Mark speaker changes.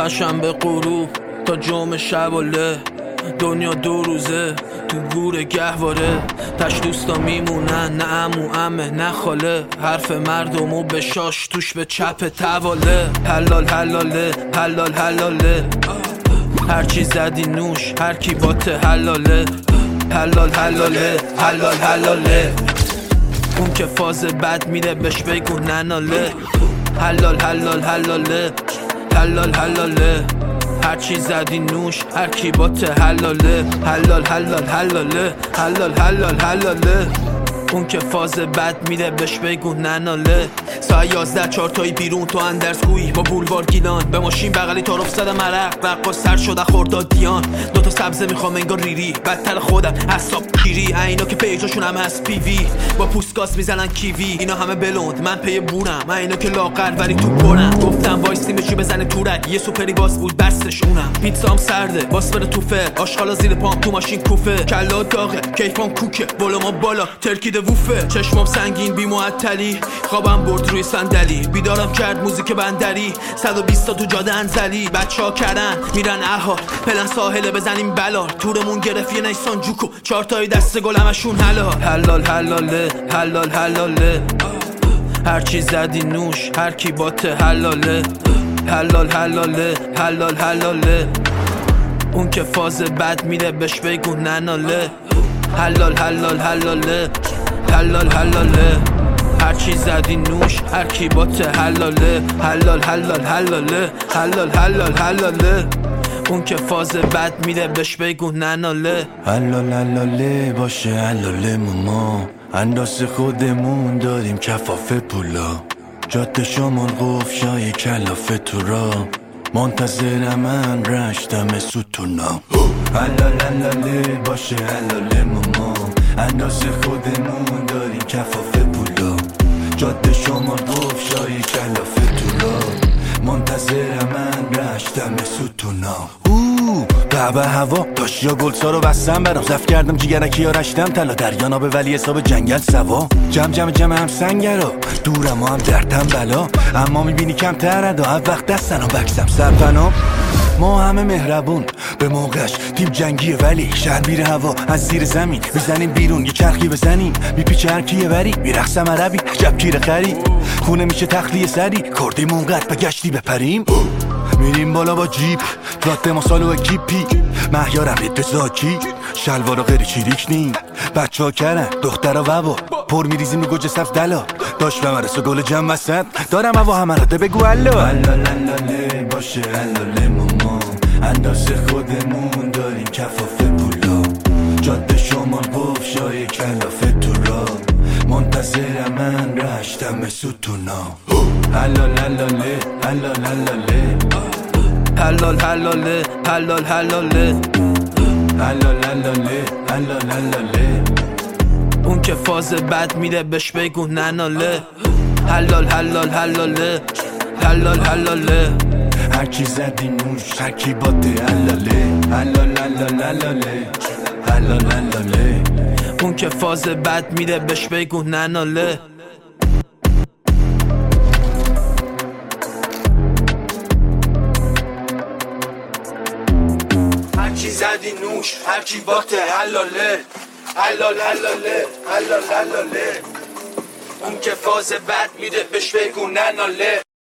Speaker 1: پشنبه غروب تا جمعه شباله، دنیا دو روزه تو گور گهواره. تش دوستا میمونن نه عمو عمه نه خاله، حرف مردمو به شاش توش به چپ تواله. حلال حلاله حلال حلاله، هرچی زدی نوش هر کی باته حلاله. حلال حلاله حلال حلاله، اون که فاز بد میره بهش بگو نناله. حلال حلال حلاله حلال حلاله، هرچی زدی نوش هر کی باته حلاله. حلال حلال حلاله حلال حلال حلاله، اون که فاز بد میره بهش بگو نناله. ساعت 11 چارتایی بیرون تو اندرزگویی با بولوار گیلان، به ماشین بغلی تعارف زده مرق رقاص سر شده خورداد دیان. دوتا سبزه میخوام انگار ریری، بدتر خودم حساب کیری. اینا که پیجاشون هم هست پیوی، با پوستگاز میزنن کیوی. اینا همه بلوند من پی بورم، اینا که لاغر ولی تو پرم. گفتم وایسیم بشی بزنه تورک، یه سوپری باز بود بستش اونم. پیتزام سرده باس بره توفه، آشغالا زیر پام تو ماشین کوفه. کلا داغه کیفام کوکه بالا ما بالا ترکیده ووفه. چشمام سنگین بی معطلی، خوابم برد روی صندلی. بیدارم کرد موزیک بندری، 120 تا تو جاده انزلی. بچه‌ها کردن میرن اها پلن ساحله بزنیم بلال. تورمون گرفت یه نیسان جوکو، 4 تای دست گل همشون حلال. حلال حلاله حلال حلاله، هرچی زدی نوش هر کی باته حلاله. حلال حلاله حلال حلاله، اون که فاز بد میره بهش بگو نناله. حلال حلال حلاله حلال حلاله، هرچی زدی نوش هر کی باته حلاله. حلال حلال حلاله حلال حلال حلاله، اون که فاز بد میره بهش بگو نناله.
Speaker 2: حلال حلاله باشه حلاله ماما، اندازه خودمون داریم کفاف پولا. جاده شمال قفشای کلافه تو را، منتظر من رشتم ستونا. حلال حلاله باشه حلاله ماما، اندازه خودمون داریم کفاف پولا. جاده شمال قفشای کلافه تو را، منتظر من رشتم ستونا. به هوا تاشیا گلسا رو بستم برام، زف کردم جیگرکی ها رشتم طلا. دریانا به ولی حساب جنگل سوا، جمع هم سنگرا دورم هم درتم بلا. اما میبینی کم تردا هر وقت دستنم بکسم سرپنام. ما همه مهربون به موقعش، تیم جنگیه ولی شهر میره هوا از زیر زمین. بزنیم بیرون یه چرخی بزنیم، میپیچه هر کیه وری میرخصم عربی عجب کیره خری. خونه میشه تخلیه سری، کردیم اونقدر بگشتی بپریم. میریم بالا با جیپ رات ما سالو اکیپی، مهیارم رید به زاکی شلوارا غیری چیریک نیم. بچه ها کرن دخترها ووا پر میریزیم رو گوجه سبز دلا. داشت بمرس و گل جمع وسط دارم هوا همه را ده بگو الو. حلال حلاله باشه حلاله ماما، اندازه خودمون داریم کفاف پولا. جاده شمال قفشای کلافه تو را، منتظر من رشتم ستونا. حلال حلاله حلال حلاله
Speaker 1: حلال حلاله حلال حلاله،
Speaker 2: حلال حلاله حلال حلاله،
Speaker 1: اون که فاز بد میره بهش بگو نناله. حلال حلال حلاله حلال حلاله،
Speaker 2: هرچی زدی نوش هر کی باته حلاله. حلال حلال حلاله حلال حلاله،
Speaker 1: اون که فاز بد میره بهش بگو نناله. هرچی زدی نوش هرچی باته حلاله. حلال حلاله حلال حلاله، اون که فاز بد میره بهش بگو نناله.